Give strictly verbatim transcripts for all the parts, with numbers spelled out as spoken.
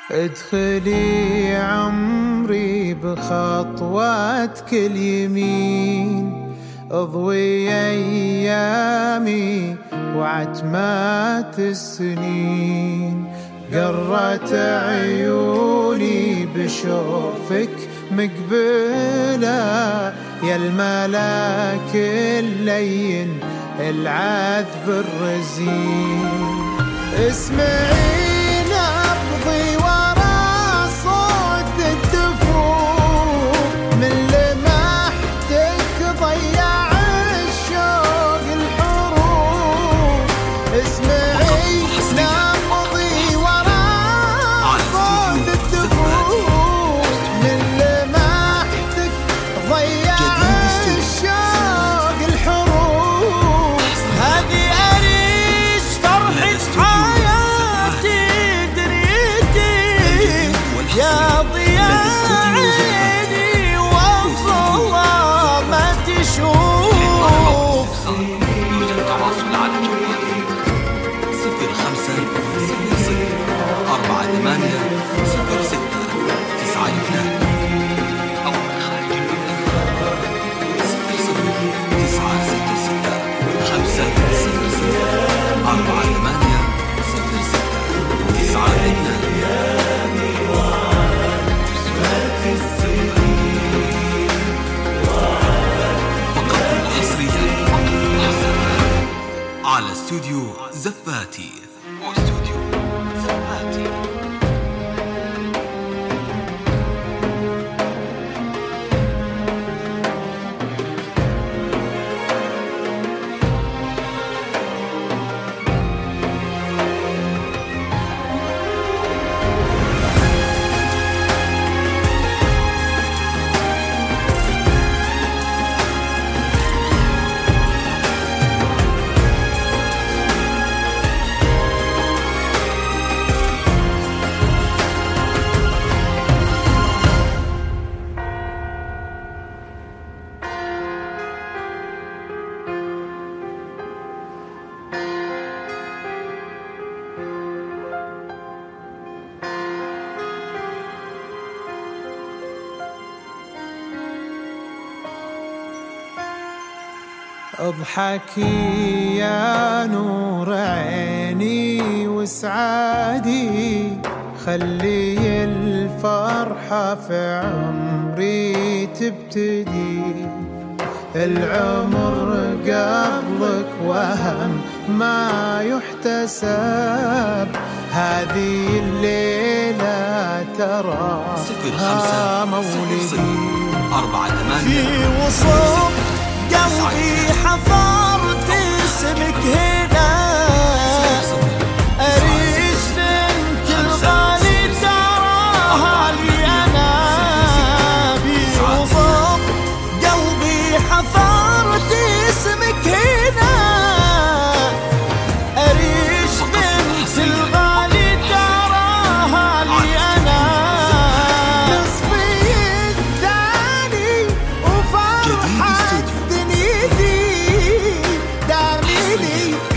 ادخلي عمري بخطواتك اليمين، اضوي ايامي وعتمات السنين. قرت عيوني بشوفك مقبلة، يا الملاك اللين العذب الرزين. اسمعي نبضي ورا صوت الدفوف، من لمحتك ضيع الشوق الحروف. اسمعي نبضي ورا صوت الدفوف، من لمحتك ضيع الشوق الحروف. هذه أريج فرحة حياتي دنيتي، يا ضياء عيني وأفضل ما تشوف. يوجد تواصل على الجوال صفر خمسة صفر صفر أربعة ثمانية صفر ستة تسعة اثنان، أو من خارج المملكة صفر صفر تسعة ستة ستة خمسة صفر صفر أربعة ثمانية صفر ستة تسعة اثنان. فقط حصريا على استوديو زفاتي. واستوديو زفاتي. اضحكي يا نور عيني وسعادي، خلي الفرحة في عمري تبتدي. العمر قبلك وهم ما يحتسب، هذه الليلة تراها مولدي. أربعة ثمانية في وصف قلبي حفرت اسمك هنا، أريج بنت الغالي تراها لي أنا. في وصف قلبي حفرت اسمك هنا، أريج بنت الغالي تراها لي أنا. نصفي الثاني وفرحة دنيتي، داري لي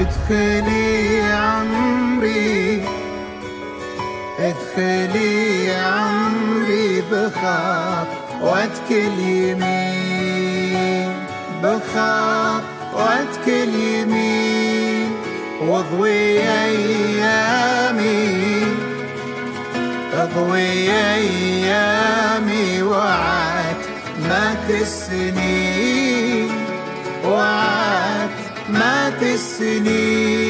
ادخلي عمري ادخلي عمري بخطوتك اليمين بخطوتك اليمين واضوي ايامي اضوي ايامي وعتمة السنين وعتمة السنين